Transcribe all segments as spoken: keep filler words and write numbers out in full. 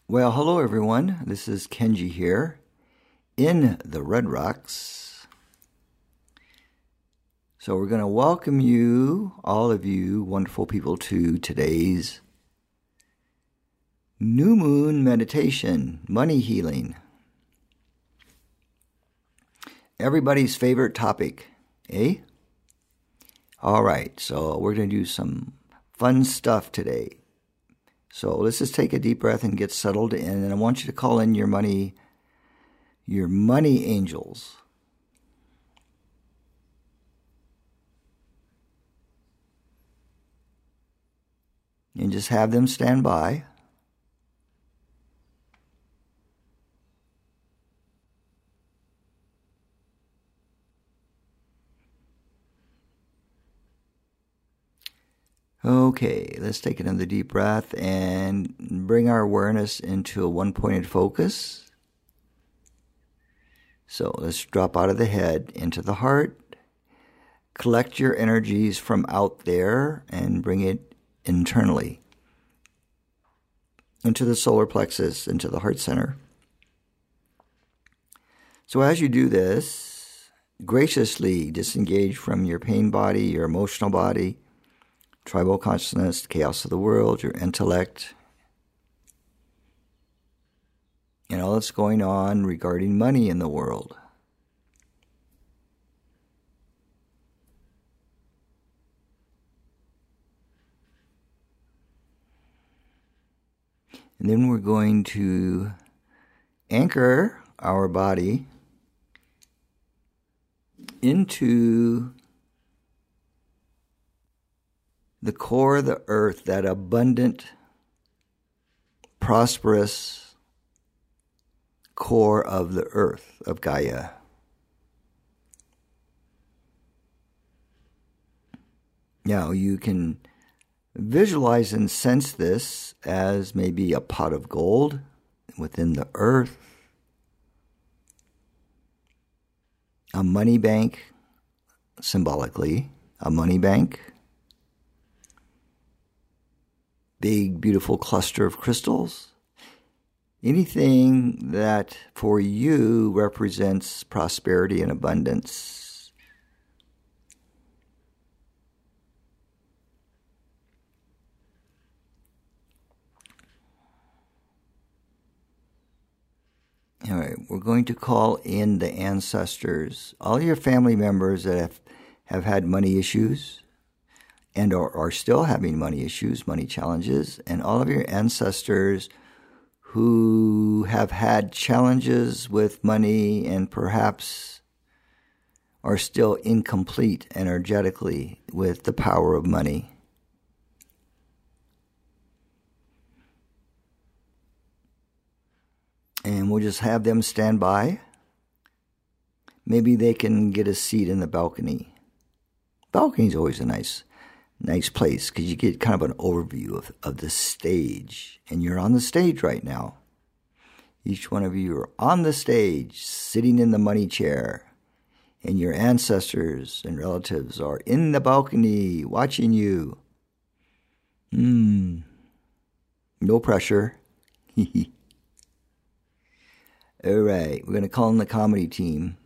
Well, hello everyone. This is Kenji here in the Red Rocks. So we're going to welcome you, all of you wonderful people, to today's New Moon Meditation, Money Healing. Everybody's favorite topic, eh? All right, so we're going to do some fun stuff today. So let's just take a deep breath and get settled in, and I want you to call in your money, your money angels. And just have them stand by. Okay, let's take another deep breath and bring our awareness into a one-pointed focus. So let's drop out of the head into the heart. Collect your energies from out there and bring it internally into the solar plexus, into the heart center. So as you do this, graciously disengage from your pain body, your emotional body, tribal consciousness, chaos of the world, your intellect, and all that's going on regarding money in the world. And then we're going to anchor our body into the core of the earth, that abundant, prosperous core of the earth, of Gaia. Now you can visualize and sense this as maybe a pot of gold within the earth, a money bank, symbolically, a money bank, big, beautiful cluster of crystals, anything that for you represents prosperity and abundance. All right, we're going to call in the ancestors, all your family members that have, have had money issues and are, are still having money issues, money challenges, and all of your ancestors who have had challenges with money and perhaps are still incomplete energetically with the power of money. And we'll just have them stand by. Maybe they can get a seat in the balcony. Balcony's always a nice Nice place, because you get kind of an overview of, of the stage. And you're on the stage right now. Each one of you are on the stage, sitting in the money chair. And your ancestors and relatives are in the balcony, watching you. Hmm. No pressure. All right, we're going to call in the comedy team.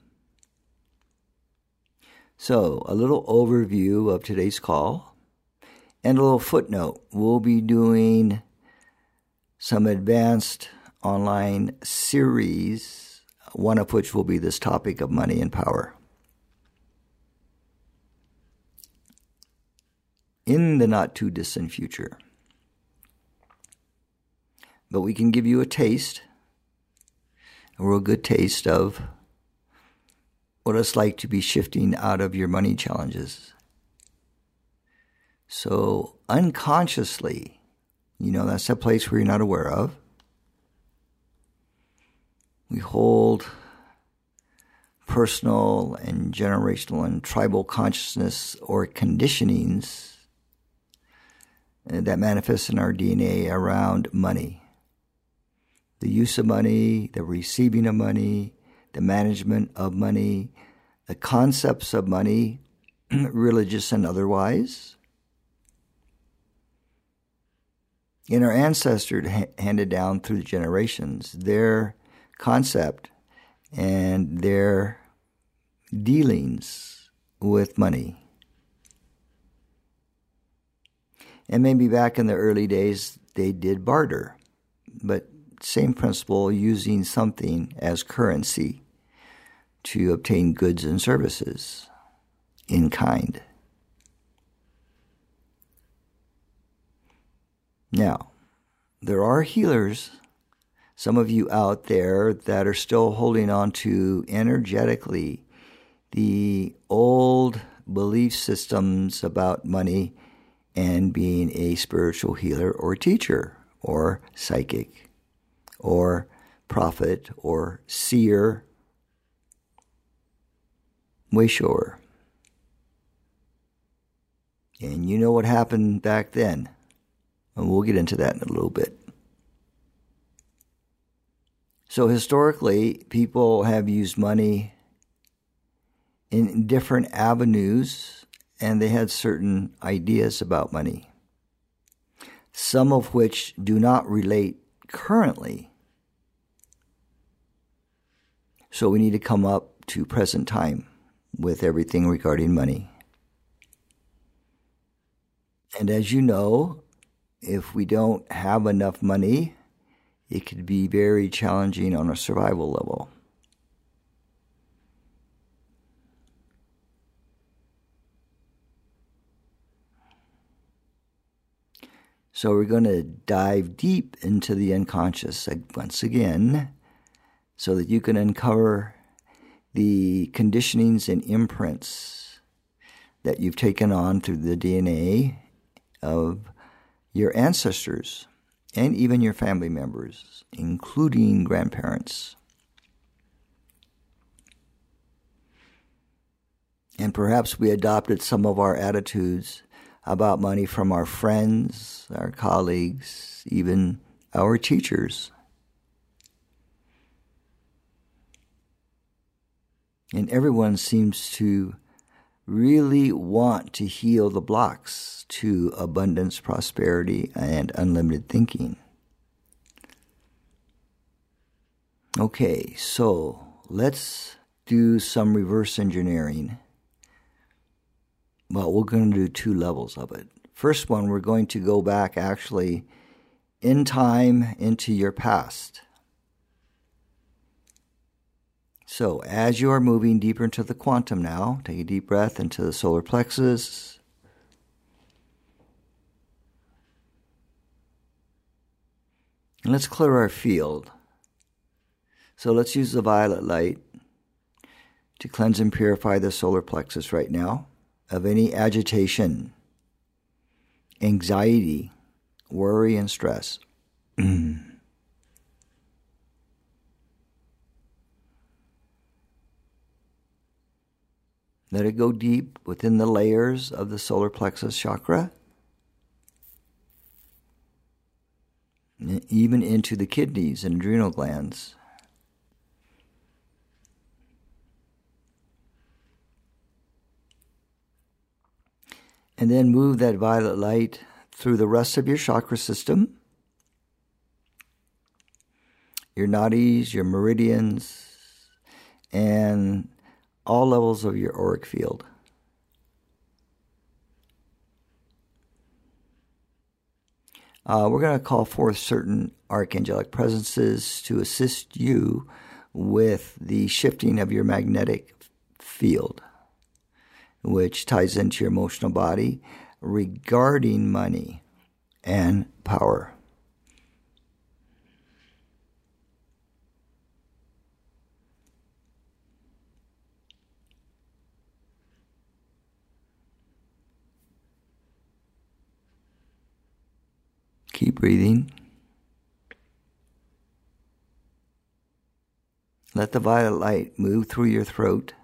So, a little overview of today's call. And a little footnote, we'll be doing some advanced online series, one of which will be this topic of money and power, in the not-too-distant future. But we can give you a taste, a real good taste of what it's like to be shifting out of your money challenges. So unconsciously, you know, that's a place where you're not aware of. We hold personal and generational and tribal consciousness or conditionings that manifest in our D N A around money. The use of money, the receiving of money, the management of money, the concepts of money, religious and otherwise. And our ancestors ha- handed down through the generations their concept and their dealings with money. And maybe back in the early days, they did barter, but same principle, using something as currency to obtain goods and services in kind. Now, there are healers, some of you out there, that are still holding on to energetically the old belief systems about money and being a spiritual healer or teacher or psychic or prophet or seer, wayshower. And you know what happened back then. And we'll get into that in a little bit. So historically, people have used money in different avenues, and they had certain ideas about money, some of which do not relate currently. So we need to come up to present time with everything regarding money. And as you know, if we don't have enough money, it could be very challenging on a survival level. So we're going to dive deep into the unconscious once again so that you can uncover the conditionings and imprints that you've taken on through the D N A of your ancestors and even your family members, including grandparents. And perhaps we adopted some of our attitudes about money from our friends, our colleagues, even our teachers. And everyone seems to really want to heal the blocks to abundance, prosperity, and unlimited thinking. Okay, so let's do some reverse engineering. Well, we're going to do two levels of it. First one, we're going to go back actually in time into your past. So as you are moving deeper into the quantum now, take a deep breath into the solar plexus. And let's clear our field. So let's use the violet light to cleanse and purify the solar plexus right now of any agitation, anxiety, worry, and stress. Let it go deep within the layers of the solar plexus chakra, even into the kidneys and adrenal glands. And then move that violet light through the rest of your chakra system, your nadis, your meridians, and all levels of your auric field. Uh, we're going to call forth certain archangelic presences to assist you with the shifting of your magnetic field, which ties into your emotional body regarding money and power. Keep breathing. Let the violet light move through your throat,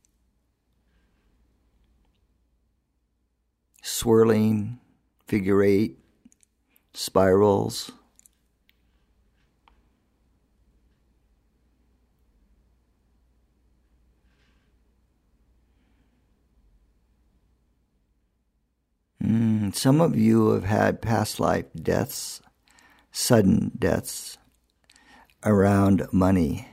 swirling, figure eight, spirals. Mm, some of you have had past life deaths sudden deaths around money.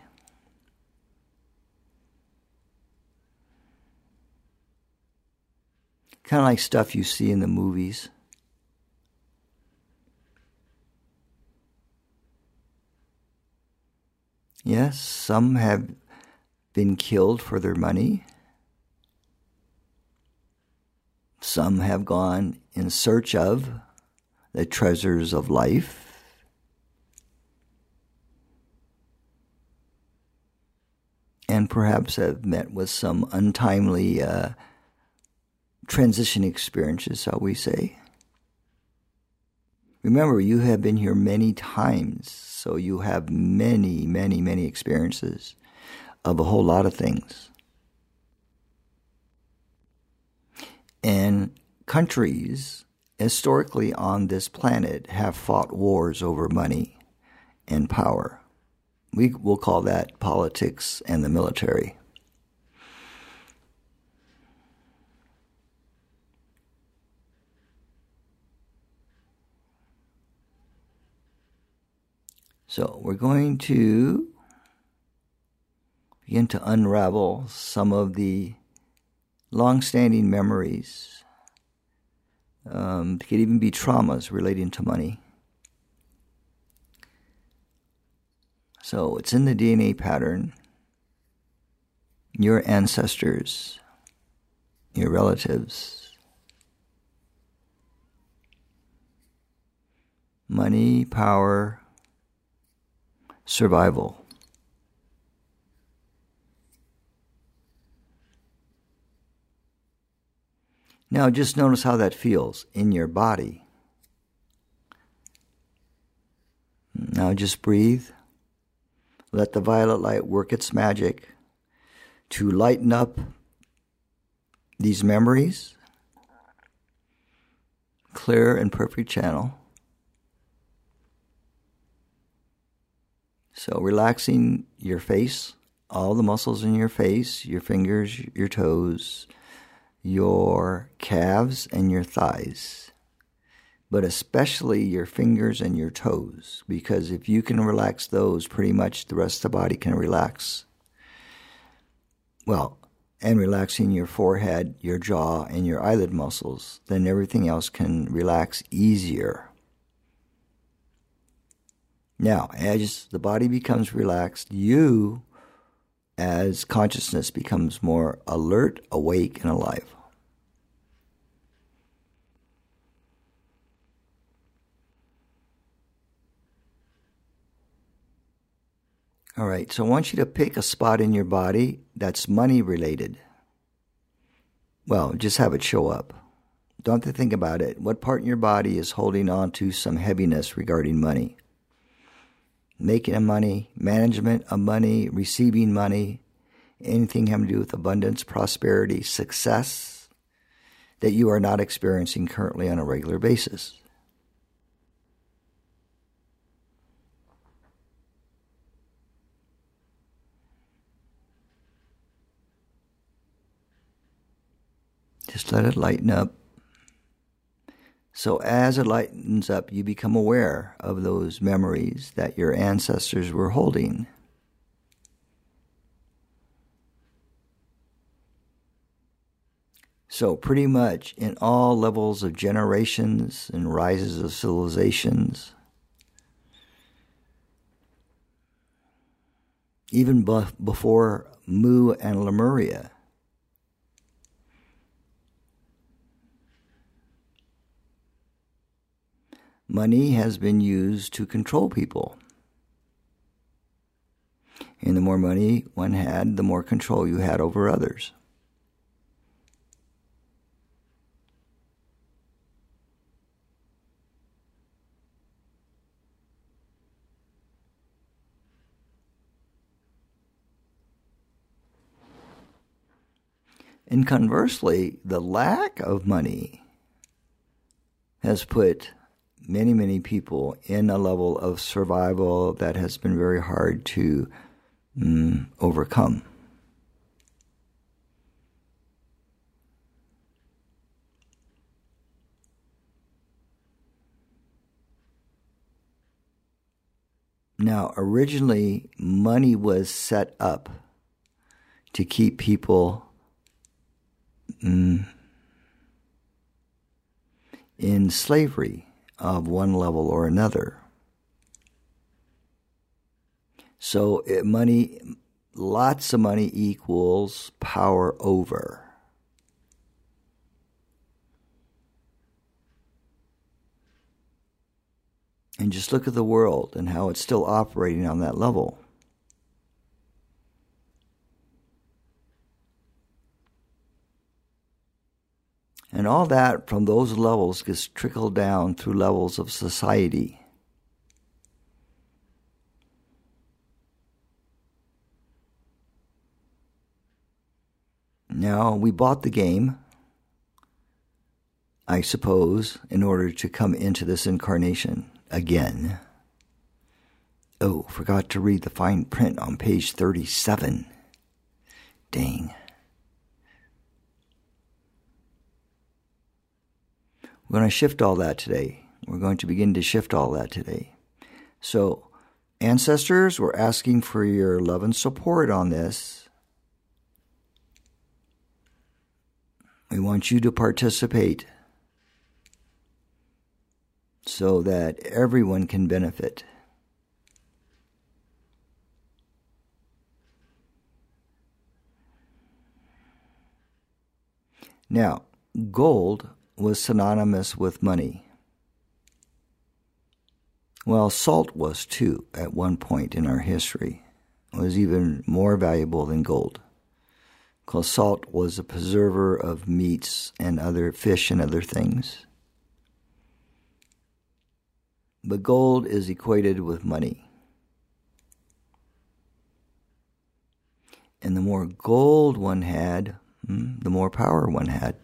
Kind of like stuff you see in the movies. Yes, some have been killed for their money. Some have gone in search of the treasures of life. And perhaps have met with some untimely uh, transition experiences, shall we say. Remember, you have been here many times, so you have many, many, many experiences of a whole lot of things. And countries historically on this planet have fought wars over money and power. We will call that politics and the military. So we're going to begin to unravel some of the long-standing memories. Um, it could even be traumas relating to money. So it's in the D N A pattern. Your ancestors, your relatives, money, power, survival. Now just notice how that feels in your body. Now just breathe. Let the violet light work its magic to lighten up these memories. Clear and perfect channel. So relaxing your face, all the muscles in your face, your fingers, your toes, your calves and your thighs, but especially your fingers and your toes, because if you can relax those, pretty much the rest of the body can relax. Well, and relaxing your forehead, your jaw, and your eyelid muscles, then everything else can relax easier. Now, as the body becomes relaxed, you, as consciousness, becomes more alert, awake, and alive. All right, so I want you to pick a spot in your body that's money related. Well, just have it show up. Don't have to think about it. What part in your body is holding on to some heaviness regarding money? Making of money, management of money, receiving money, anything having to do with abundance, prosperity, success that you are not experiencing currently on a regular basis. Just let it lighten up. So as it lightens up, you become aware of those memories that your ancestors were holding. So pretty much in all levels of generations and rises of civilizations, even bef- before Mu and Lemuria, money has been used to control people. And the more money one had, the more control you had over others. And conversely, the lack of money has put many, many people in a level of survival that has been very hard to mm, overcome. Now, originally, money was set up to keep people mm, in slavery of one level or another. So it, money, lots of money equals power over. And just look at the world and how it's still operating on that level. And all that from those levels gets trickled down through levels of society. Now, we bought the game, I suppose, in order to come into this incarnation again. Oh, forgot to read the fine print on page thirty-seven. Dang. We're going to shift all that today. We're going to begin to shift all that today. So, ancestors, we're asking for your love and support on this. We want you to participate so that everyone can benefit. Now, gold was synonymous with money. Well, salt was too at one point in our history. It was even more valuable than gold, because salt was a preserver of meats and other fish and other things. But gold is equated with money. And the more gold one had, the more power one had.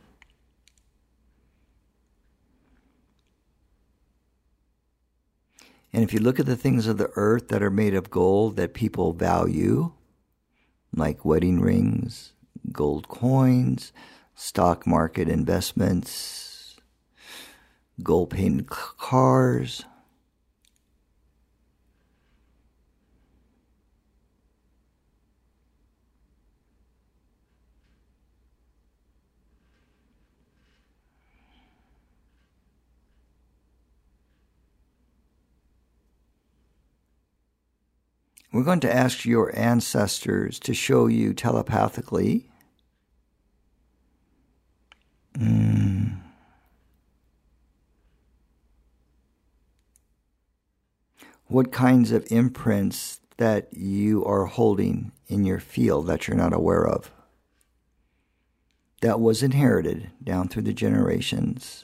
And if you look at the things of the earth that are made of gold that people value, like wedding rings, gold coins, stock market investments, gold-painted cars, we're going to ask your ancestors to show you telepathically mm, what kinds of imprints that you are holding in your field that you're not aware of, that was inherited down through the generations.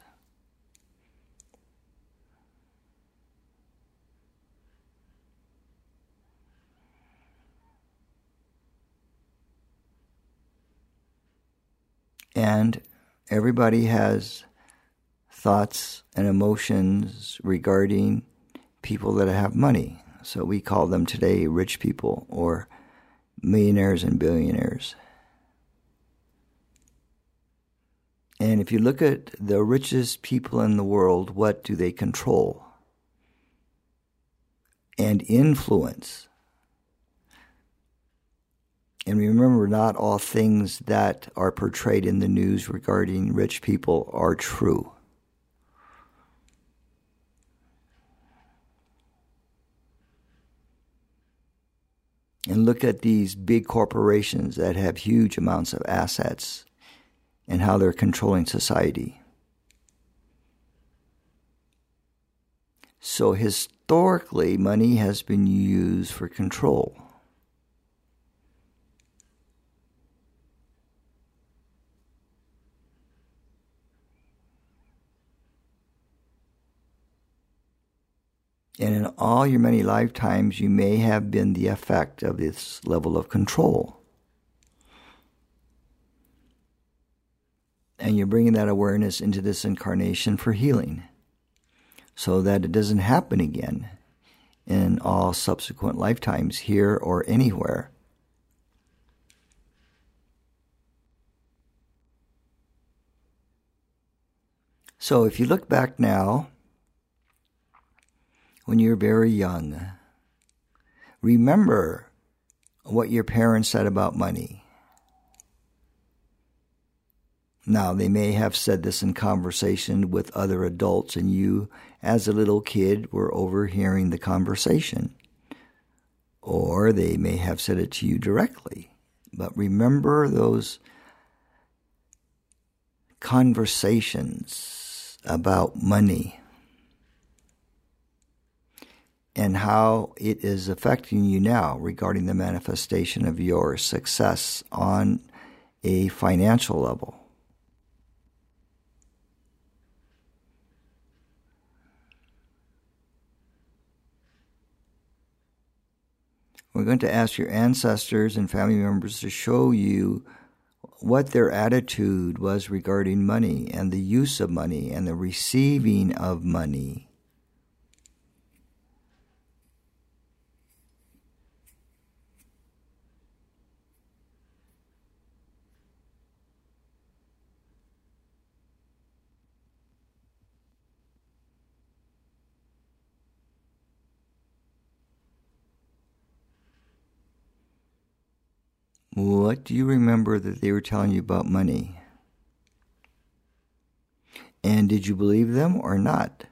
And everybody has thoughts and emotions regarding people that have money. So we call them today rich people or millionaires and billionaires. And if you look at the richest people in the world, what do they control and influence? And remember, not all things that are portrayed in the news regarding rich people are true. And look at these big corporations that have huge amounts of assets and how they're controlling society. So historically, money has been used for control. And in all your many lifetimes, you may have been the effect of this level of control. And you're bringing that awareness into this incarnation for healing, so that it doesn't happen again in all subsequent lifetimes, here or anywhere. So if you look back now, when you're very young, remember what your parents said about money. Now, they may have said this in conversation with other adults, and you, as a little kid, were overhearing the conversation. Or they may have said it to you directly. But remember those conversations about money and how it is affecting you now regarding the manifestation of your success on a financial level. We're going to ask your ancestors and family members to show you what their attitude was regarding money and the use of money and the receiving of money. What do you remember that they were telling you about money? And did you believe them or not?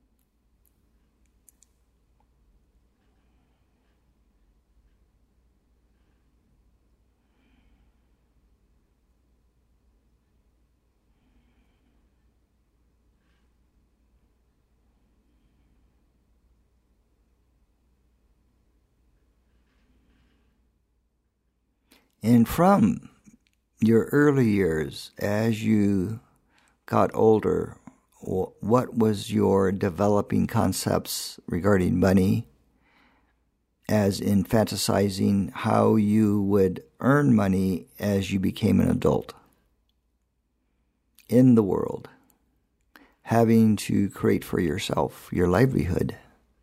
And from your early years, as you got older, what was your developing concepts regarding money, as in fantasizing how you would earn money as you became an adult in the world, having to create for yourself your livelihood?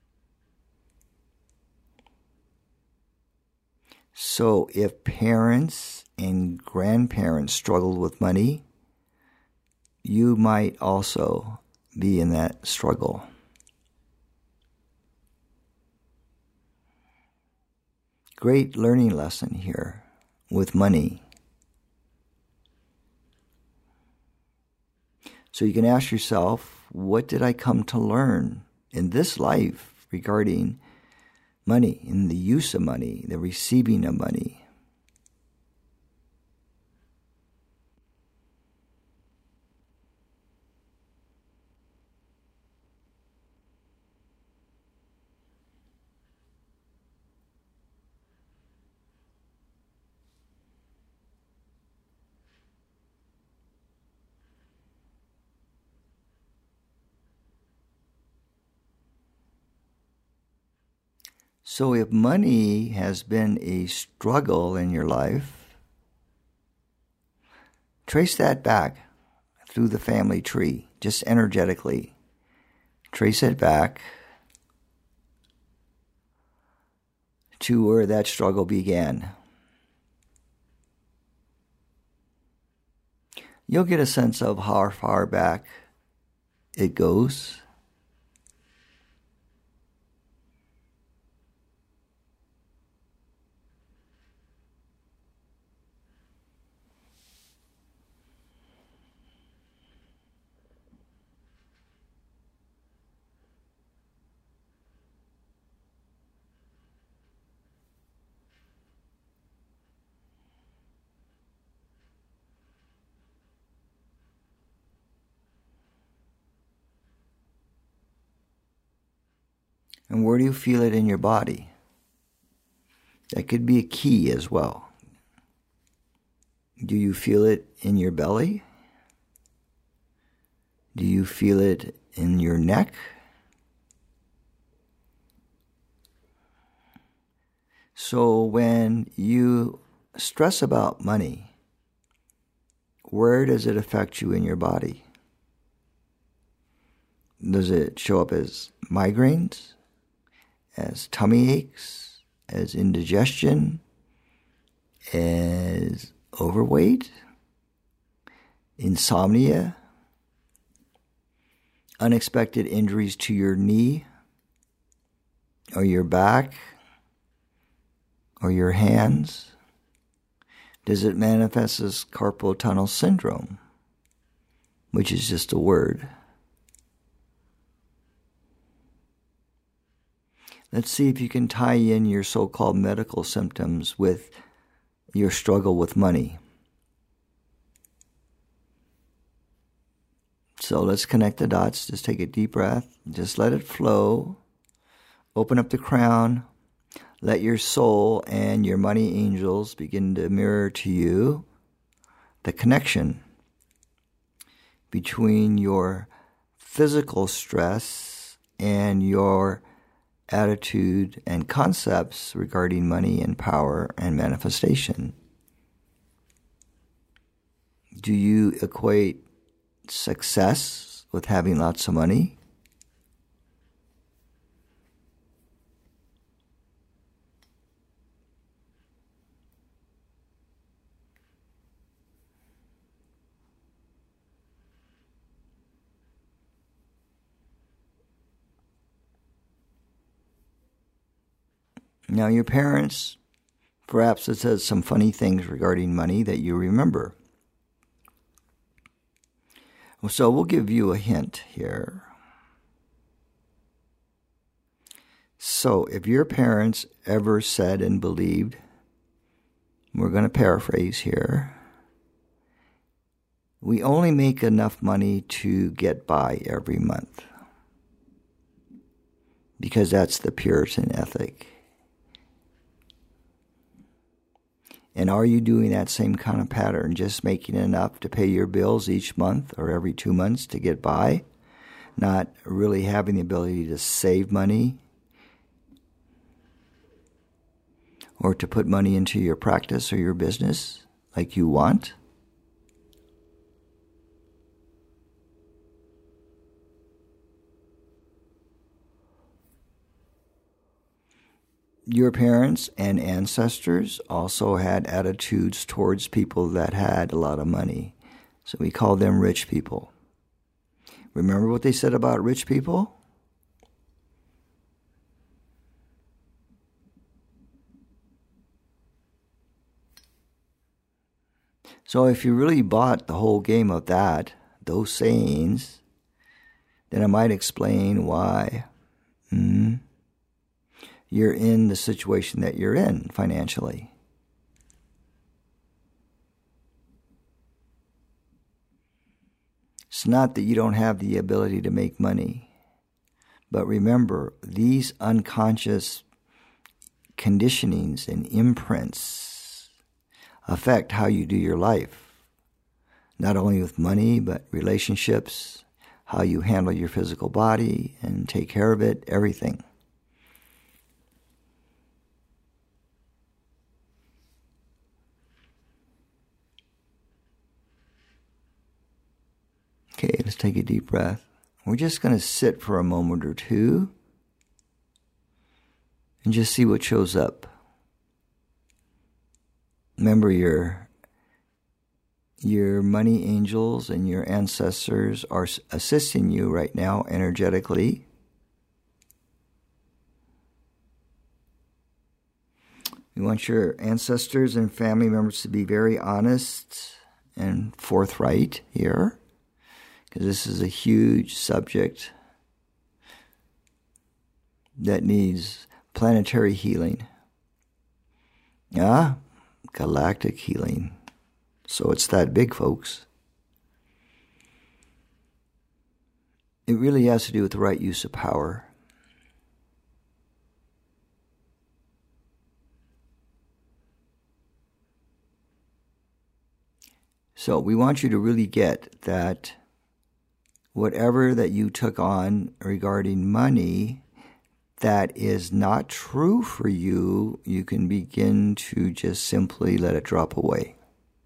So if parents and grandparents struggled with money, you might also be in that struggle. Great learning lesson here with money. So you can ask yourself, what did I come to learn in this life regarding money, in the use of money, the receiving of money? So if money has been a struggle in your life, trace that back through the family tree, just energetically. Trace it back to where that struggle began. You'll get a sense of how far back it goes. And where do you feel it in your body? That could be a key as well. Do you feel it in your belly? Do you feel it in your neck? So when you stress about money, where does it affect you in your body? Does it show up as migraines, as tummy aches, as indigestion, as overweight, insomnia, unexpected injuries to your knee or your back, or your hands? Does it manifest as carpal tunnel syndrome, which is just a word? Let's see if you can tie in your so-called medical symptoms with your struggle with money. So let's connect the dots. Just take a deep breath. Just let it flow. Open up the crown. Let your soul and your money angels begin to mirror to you the connection between your physical stress and your attitude and concepts regarding money and power and manifestation. Do you equate success with having lots of money? Now, your parents, perhaps it says some funny things regarding money that you remember. So we'll give you a hint here. So if your parents ever said and believed, we're going to paraphrase here, we only make enough money to get by every month, because that's the Puritan ethic. And are you doing that same kind of pattern, just making enough to pay your bills each month or every two months to get by, not really having the ability to save money or to put money into your practice or your business like you want? Your parents and ancestors also had attitudes towards people that had a lot of money. So we call them rich people. Remember what they said about rich people? So if you really bought the whole game of that, those sayings, then I might explain why hmm, you're in the situation that you're in financially. It's not that you don't have the ability to make money, but remember, these unconscious conditionings and imprints affect how you do your life, not only with money, but relationships, how you handle your physical body and take care of it, everything. Okay, let's take a deep breath. We're just going to sit for a moment or two and just see what shows up. Remember, your, your money angels and your ancestors are assisting you right now energetically. We want your ancestors and family members to be very honest and forthright here, because this is a huge subject that needs planetary healing. Yeah, galactic healing. So it's that big, folks. It really has to do with the right use of power. So we want you to really get that whatever that you took on regarding money that is not true for you, you can begin to just simply let it drop away.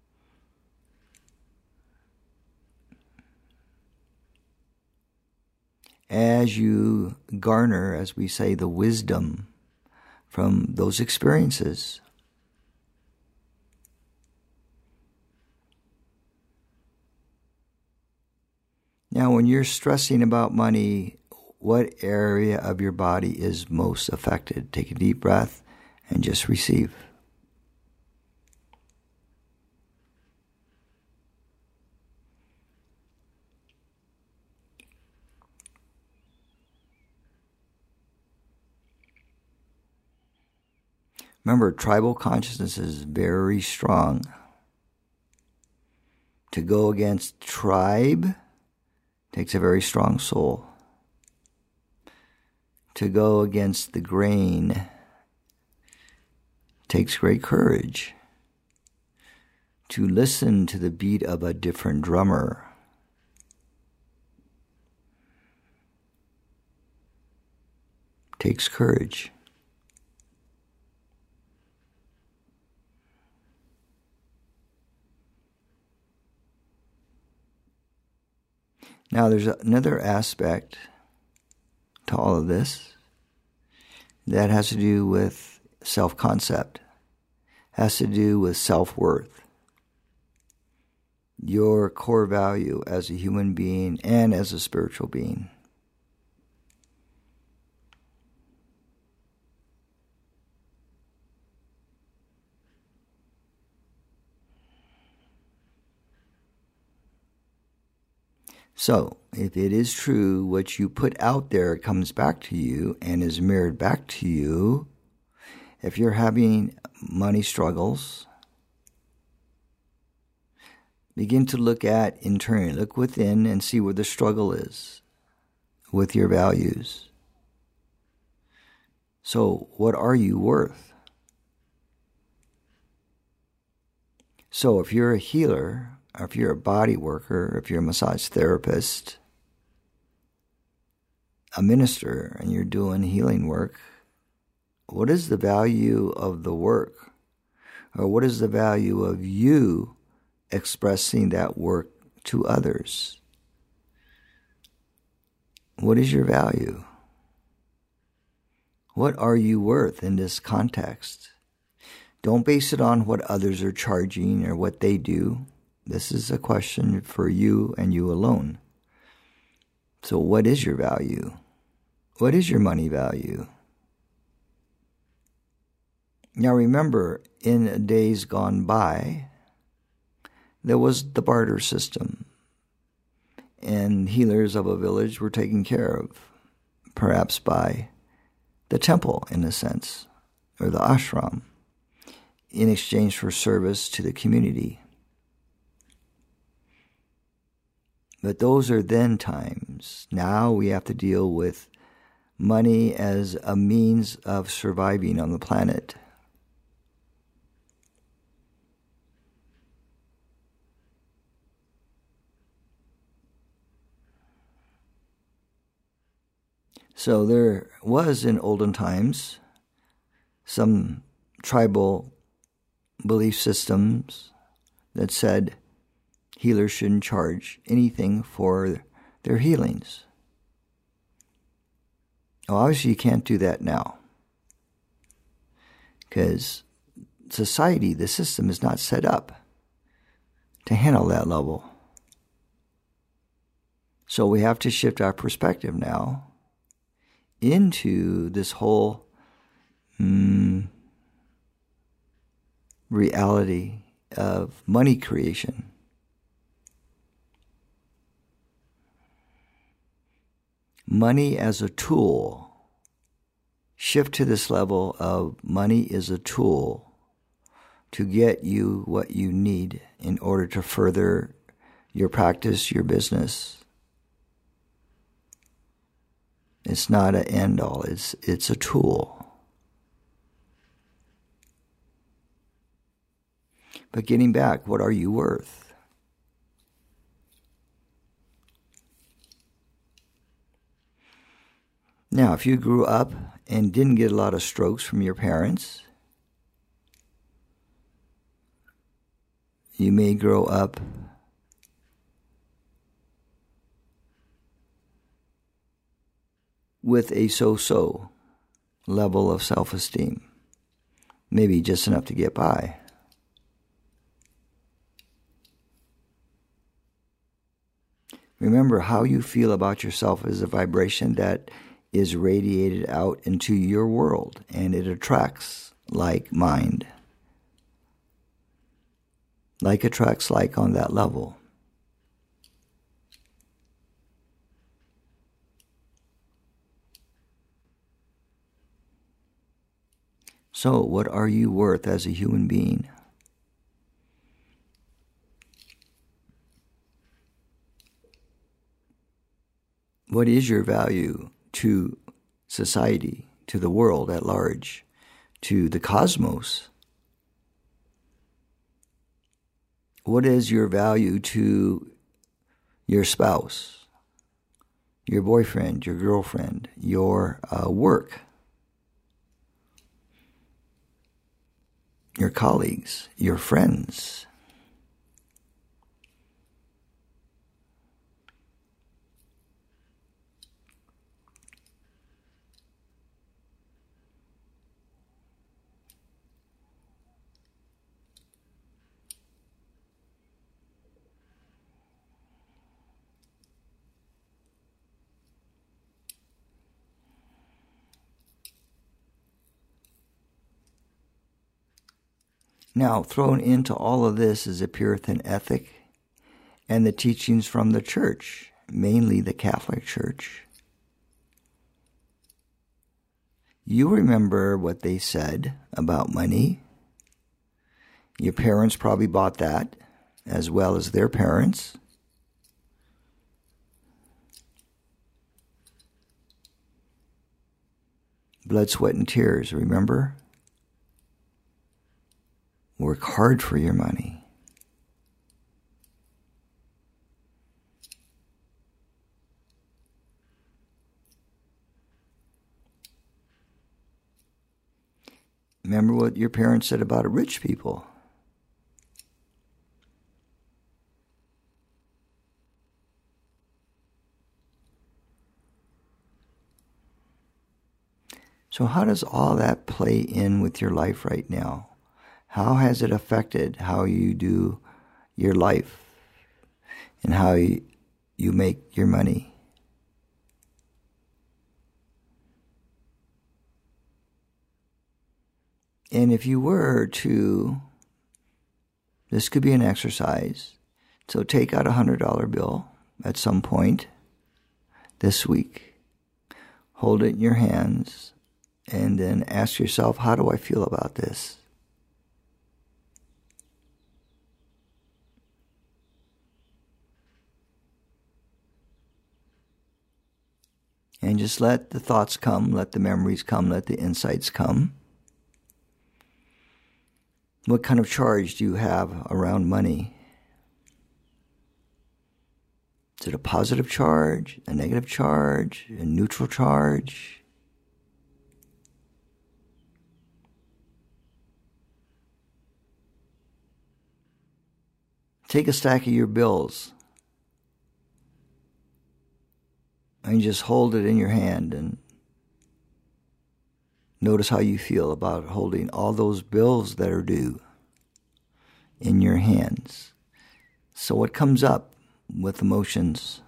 As you garner, as we say, the wisdom from those experiences. Now, when you're stressing about money, what area of your body is most affected? Take a deep breath and just receive. Remember, tribal consciousness is very strong. To go against tribe takes a very strong soul. To go against the grain takes great courage. To listen to the beat of a different drummer takes courage. Now, there's another aspect to all of this that has to do with self-concept, has to do with self-worth, your core value as a human being and as a spiritual being. So, if it is true, what you put out there comes back to you and is mirrored back to you. If you're having money struggles, begin to look at internally, look within and see where the struggle is with your values. So, what are you worth? So, if you're a healer, or if you're a body worker, if you're a massage therapist, a minister, and you're doing healing work, what is the value of the work? Or what is the value of you expressing that work to others? What is your value? What are you worth in this context? Don't base it on what others are charging or what they do. This is a question for you and you alone. So what is your value? What is your money value? Now remember, in days gone by, there was the barter system, and healers of a village were taken care of, perhaps by the temple, in a sense, or the ashram, in exchange for service to the community. But those are then times. Now we have to deal with money as a means of surviving on the planet. So there was in olden times some tribal belief systems that said healers shouldn't charge anything for their healings. Well, obviously you can't do that now, because society, the system, is not set up to handle that level. So we have to shift our perspective now into this whole mm, reality of money creation. Money as a tool. Shift to this level of money is a tool to get you what you need in order to further your practice, your business. It's not an end all, it's, it's a tool. But getting back, what are you worth? Now, if you grew up and didn't get a lot of strokes from your parents, you may grow up with a so-so level of self-esteem, maybe just enough to get by. Remember, how you feel about yourself is a vibration that is radiated out into your world, and it attracts like mind. Like attracts like on that level. So, what are you worth as a human being? What is your value to society, to the world at large, to the cosmos? What is your value to your spouse, your boyfriend, your girlfriend, your uh, work, your colleagues, your friends? Now, thrown into all of this is a Puritan ethic and the teachings from the church, mainly the Catholic Church. You remember what they said about money. Your parents probably bought that, as well as their parents. Blood, sweat, and tears, remember? Work hard for your money. Remember what your parents said about rich people. So how does all that play in with your life right now? How has it affected how you do your life and how you, you make your money? And if you were to, this could be an exercise, so take out a one hundred dollar bill at some point this week, hold it in your hands, and then ask yourself, how do I feel about this? And just let the thoughts come, let the memories come, let the insights come. What kind of charge do you have around money? Is it a positive charge, a negative charge, a neutral charge? Take a stack of your bills and just hold it in your hand and notice how you feel about holding all those bills that are due in your hands. So what comes up with emotions?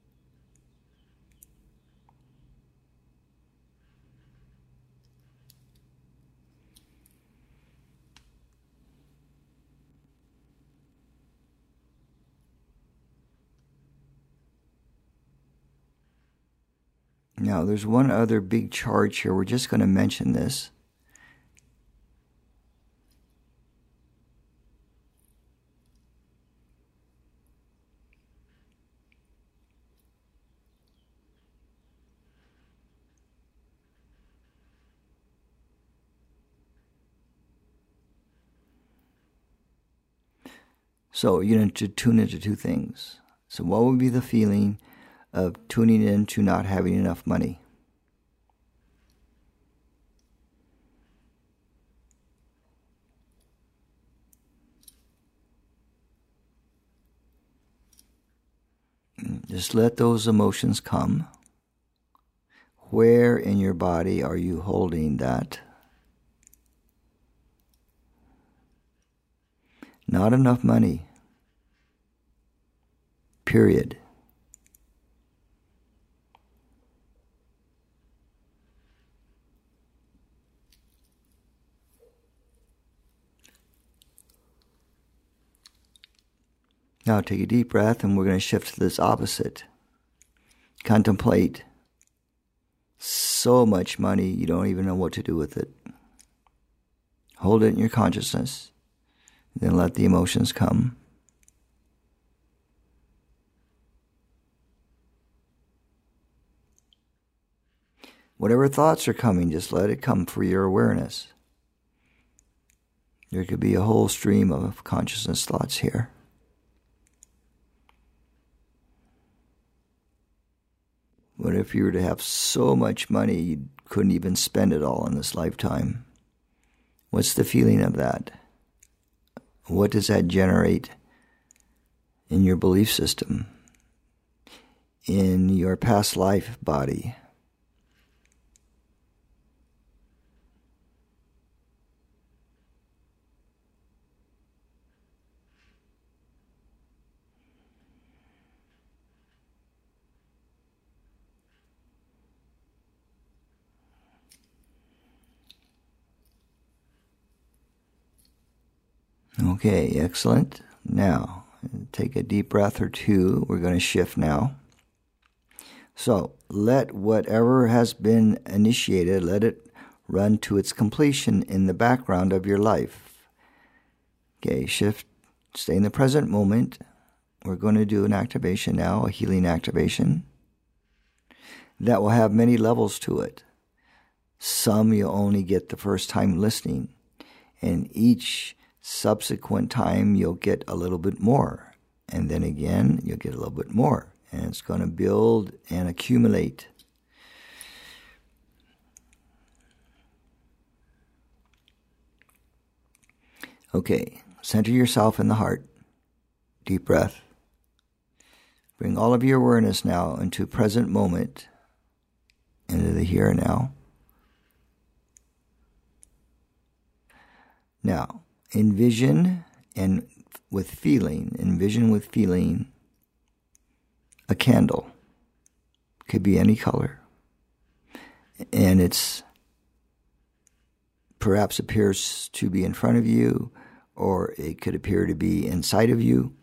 Now, there's one other big charge here. We're just going to mention this. So you need to tune into two things. So what would be the feeling of tuning in to not having enough money? Just let those emotions come. Where in your body are you holding that? Not enough money. Period. Now take a deep breath and we're going to shift to this opposite. Contemplate so much money you don't even know what to do with it. Hold it in your consciousness. Then let the emotions come. Whatever thoughts are coming, just let it come for your awareness. There could be a whole stream of consciousness thoughts here. What if you were to have so much money you couldn't even spend it all in this lifetime? What's the feeling of that? What does that generate in your belief system, in your past life body? Okay, excellent. Now, take a deep breath or two. We're going to shift now. So, let whatever has been initiated, let it run to its completion in the background of your life. Okay, shift, stay in the present moment. We're going to do an activation now, a healing activation. That will have many levels to it. Some you'll only get the first time listening, and each subsequent time you'll get a little bit more, and then again you'll get a little bit more, and it's going to build and accumulate. Okay, center yourself in the heart. Deep breath. Bring all of your awareness now into present moment, into the here and now. Now, envision and with feeling, envision with feeling a candle. Could be any color. And it's perhaps appears to be in front of you, or it could appear to be inside of you.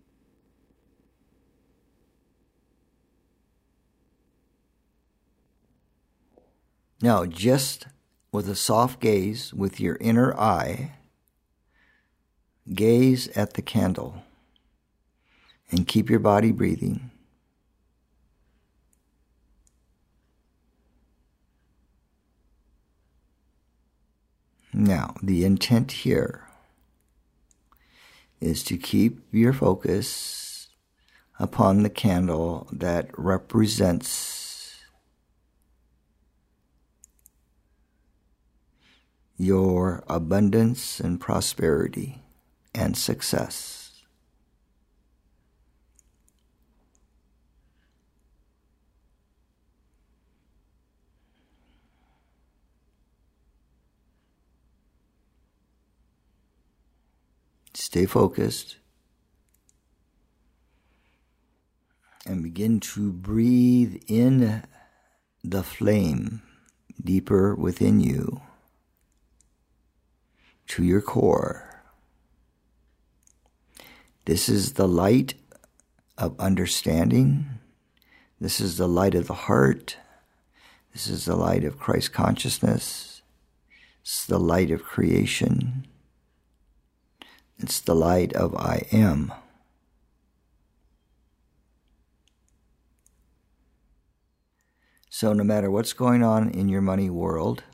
Now, just with a soft gaze, with your inner eye, gaze at the candle and keep your body breathing. Now, the intent here is to keep your focus upon the candle that represents your abundance and prosperity and success. Stay focused and begin to breathe in the flame deeper within you to your core. This is the light of understanding. This is the light of the heart. This is the light of Christ consciousness. It's the light of creation. It's the light of I am. So no matter what's going on in your money world,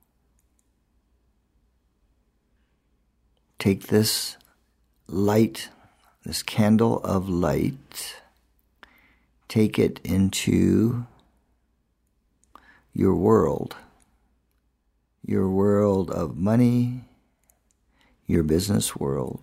take this light, this candle of light, take it into your world, your world of money, your business world.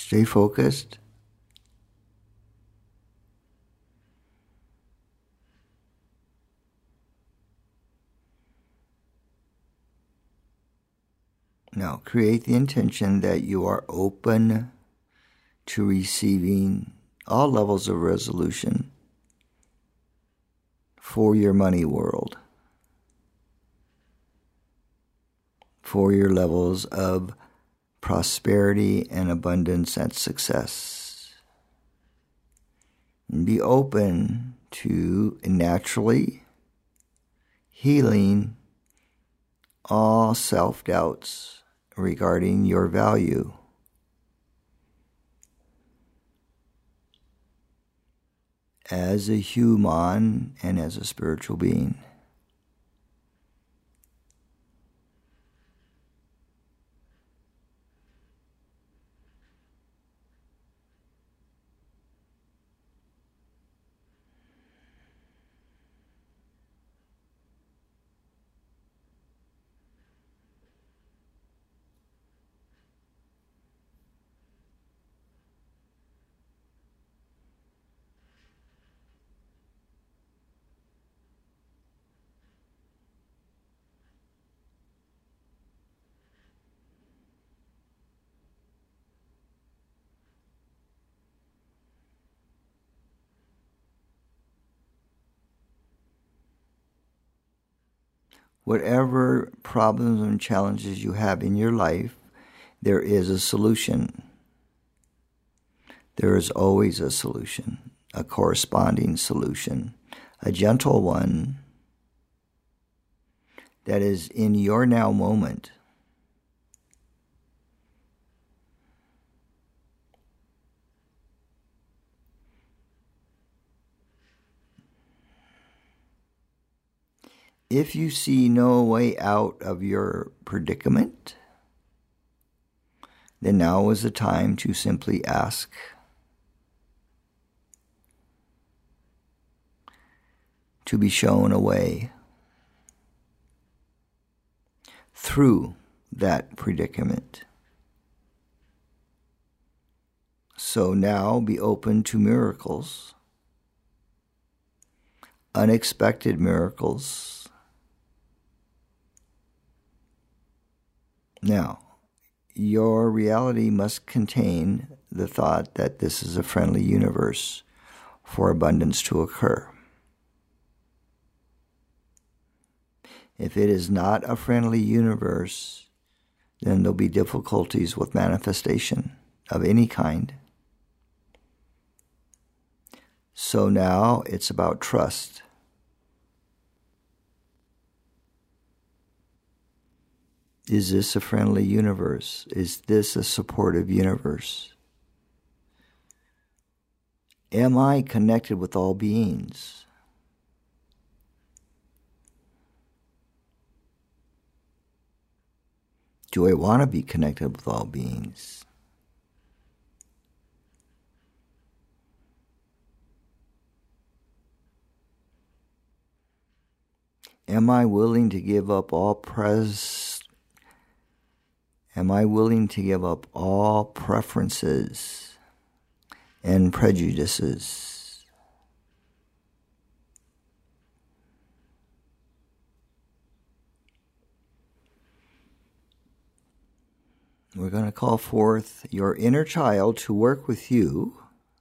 Stay focused. Now, create the intention that you are open to receiving all levels of resolution for your money world, for your levels of prosperity and abundance and success. And be open to naturally healing all self-doubts regarding your value. As a human and as a spiritual being. Whatever problems and challenges you have in your life, there is a solution. There is always a solution, a corresponding solution, a gentle one that is in your now moment. If you see no way out of your predicament, then now is the time to simply ask to be shown a way through that predicament. So now be open to miracles, unexpected miracles. Now, your reality must contain the thought that this is a friendly universe for abundance to occur. If it is not a friendly universe, then there'll be difficulties with manifestation of any kind. So now it's about trust. Is this a friendly universe? Is this a supportive universe? Am I connected with all beings? Do I want to be connected with all beings? Am I willing to give up all pres Am I willing to give up all preferences and prejudices? We're going to call forth your inner child to work with you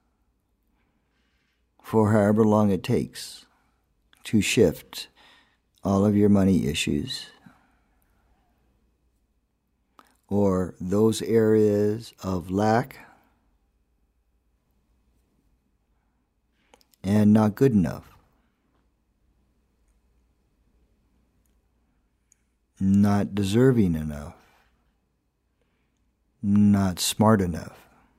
for however long it takes to shift all of your money issues, or those areas of lack and not good enough, not deserving enough, not smart enough.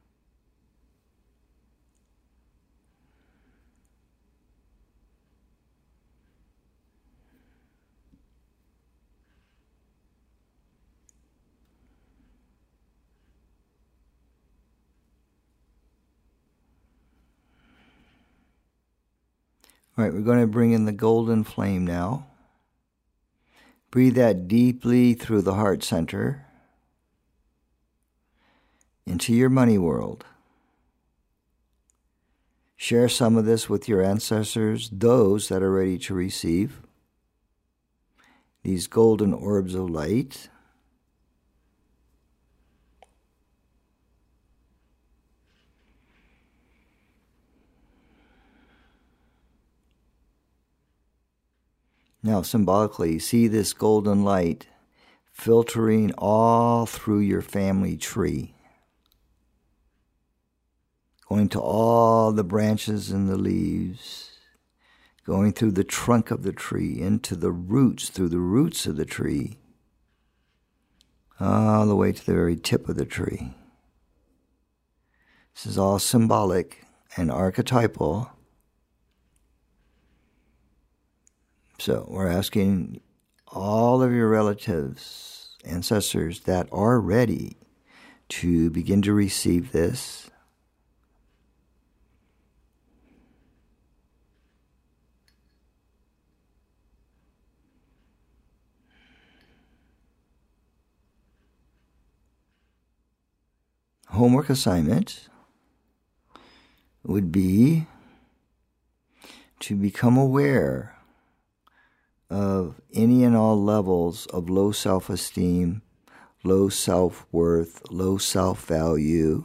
All right, we're going to bring in the golden flame now. Breathe that deeply through the heart center. into your money world. Share some of this with your ancestors, those that are ready to receive these golden orbs of light. Now, symbolically, see this golden light filtering all through your family tree, going to all the branches and the leaves, going through the trunk of the tree, into the roots, through the roots of the tree, all the way to the very tip of the tree. This is all symbolic and archetypal. So we're asking all of your relatives, ancestors that are ready to begin to receive this. Homework assignment would be to become aware of any and all levels of low self-esteem, low self-worth, low self-value.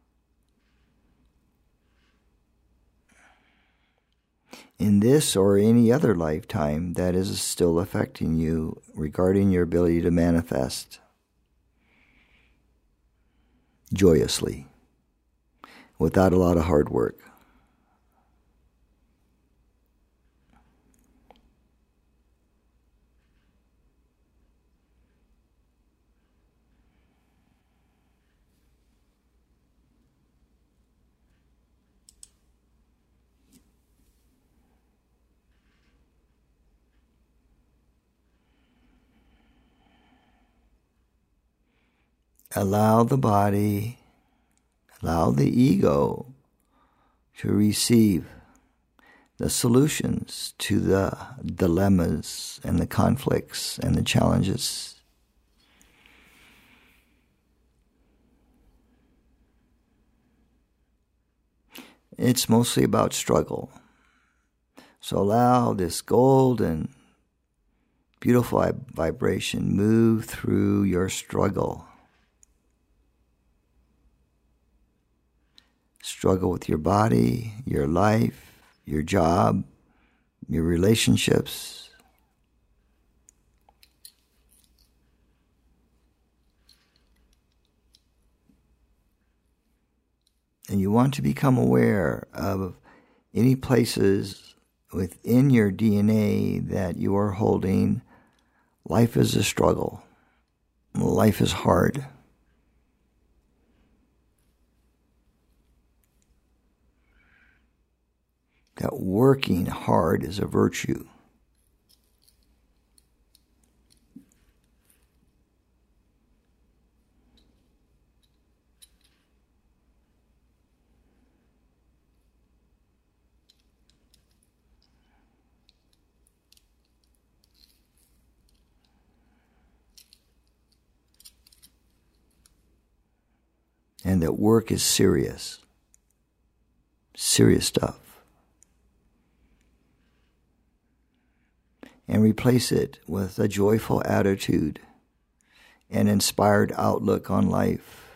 In this or any other lifetime that is still affecting you regarding your ability to manifest joyously, without a lot of hard work. Allow the body, allow the ego to receive the solutions to the dilemmas and the conflicts and the challenges. It's mostly about struggle. So allow this golden, beautiful vibration move through your struggle. Struggle with your body, your life, your job, your relationships. And you want to become aware of any places within your D N A that you are holding. Life is a struggle. Life is hard. That working hard is a virtue. And that work is serious. Serious stuff. And replace it with a joyful attitude and inspired outlook on life.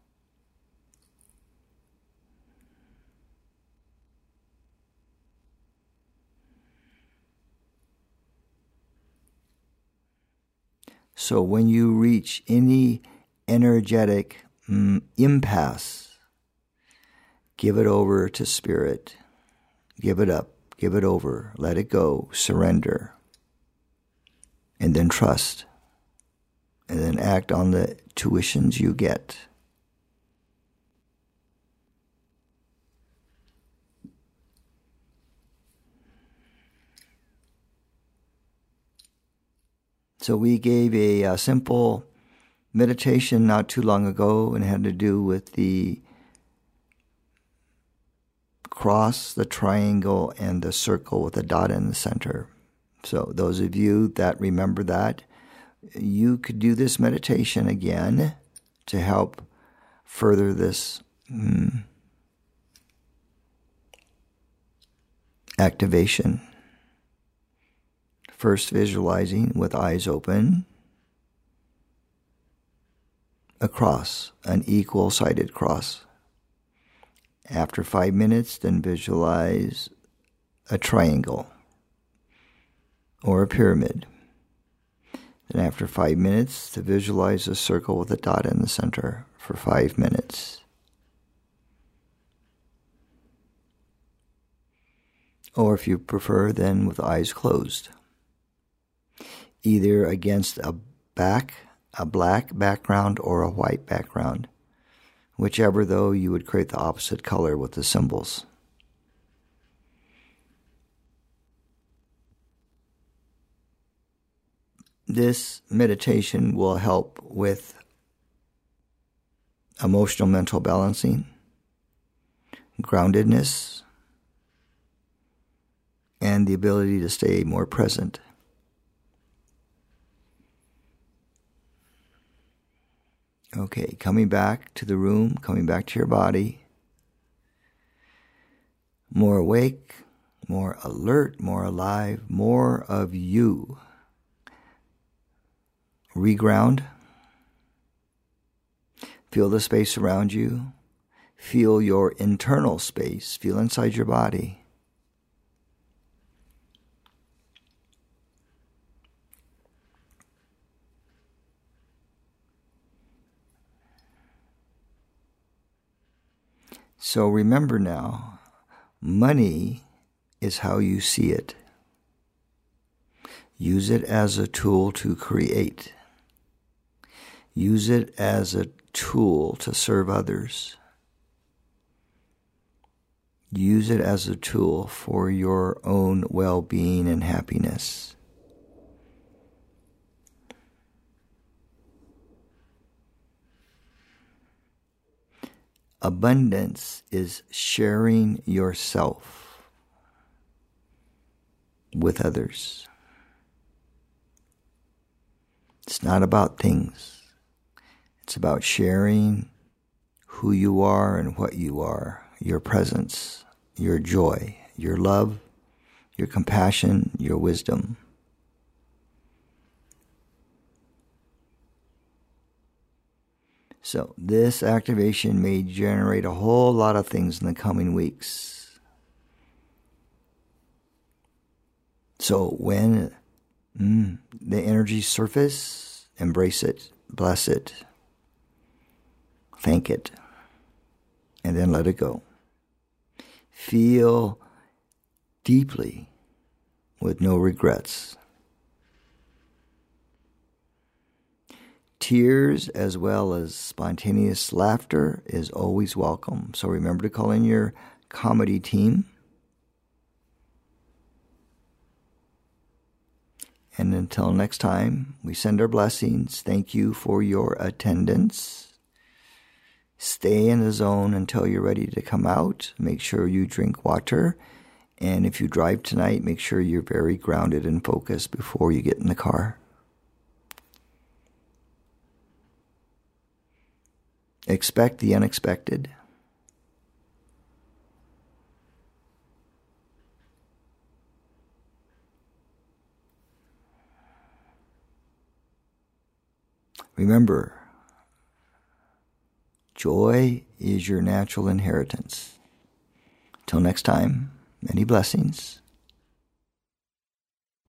So when you reach any energetic mm, impasse, give it over to spirit. Give it up. Give it over. Let it go. Surrender. And then trust, and then act on the tuitions you get. So we gave a, a simple meditation not too long ago, and it had to do with the cross, the triangle, and the circle with a dot in the center. So those of you that remember that, you could do this meditation again to help further this mm, activation. First visualizing with eyes open a cross, an equal-sided cross. After five minutes, then visualize a triangle or a pyramid. Then after five minutes, to visualize a circle with a dot in the center for five minutes. Or if you prefer, then with eyes closed. Either against a back, a black background or a white background. Whichever, though, you would create the opposite color with the symbols. This meditation will help with emotional mental balancing, groundedness, and the ability to stay more present. Okay, coming back to the room, coming back to your body. More awake, more alert, more alive, more of you. Reground. Feel the space around you. Feel your internal space. Feel inside your body. So remember now, money is how you see it. Use it as a tool to create. Use it as a tool to serve others. Use it as a tool for your own well-being and happiness. Abundance is sharing yourself with others. It's not about things. It's about sharing who you are and what you are, your presence, your joy, your love, your compassion, your wisdom. So this activation may generate a whole lot of things in the coming weeks. So when mm, the energies surface, embrace it, bless it, thank it, and then let it go. Feel deeply with no regrets. Tears as well as spontaneous laughter is always welcome. So remember to call in your comedy team. And until next time, we send our blessings. Thank you for your attendance. Stay in the zone until you're ready to come out. Make sure you drink water. And if you drive tonight, make sure you're very grounded and focused before you get in the car. Expect the unexpected. Remember, joy is your natural inheritance. Till next time, many blessings.